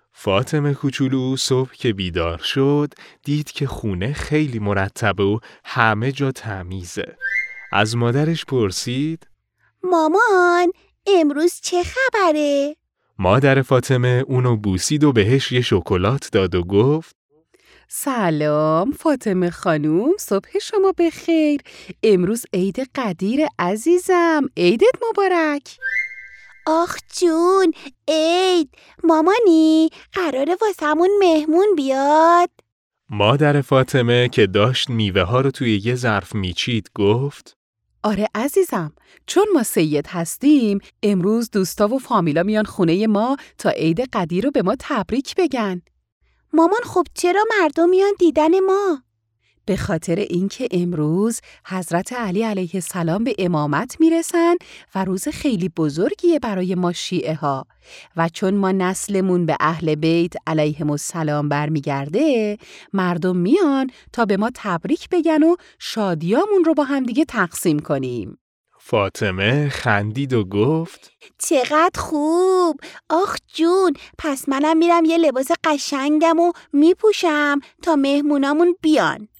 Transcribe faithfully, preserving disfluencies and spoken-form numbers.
فاطمه کوچولو صبح که بیدار شد دید که خونه خیلی مرتبه و همه جا تمیزه. از مادرش پرسید مامان امروز چه خبره؟ مادر فاطمه اونو بوسید و بهش یه شکلات داد و گفت سلام فاطمه خانوم، صبح شما بخیر. امروز عید قدیر عزیزم، عیدت مبارک. آخ جون عید، مامانی قراره واسمون مهمون بیاد؟ مادر فاطمه که داشت میوه ها رو توی یه ظرف میچید گفت آره عزیزم، چون ما سید هستیم امروز دوستا و فامیلا میان خونه ما تا عید قدیر رو به ما تبریک بگن. مامان خب چرا مردم میان دیدن ما؟ به خاطر اینکه امروز حضرت علی علیه السلام به امامت میرسن و روز خیلی بزرگیه برای ما شیعه ها و چون ما نسلمون به اهل بیت علیهم السلام برمیگرده، مردم میان تا به ما تبریک بگن و شادیامون رو با هم دیگه تقسیم کنیم. فاطمه خندید و گفت چقدر خوب. آخ جون، پس منم میرم یه لباس قشنگم و میپوشم تا مهمونامون بیان.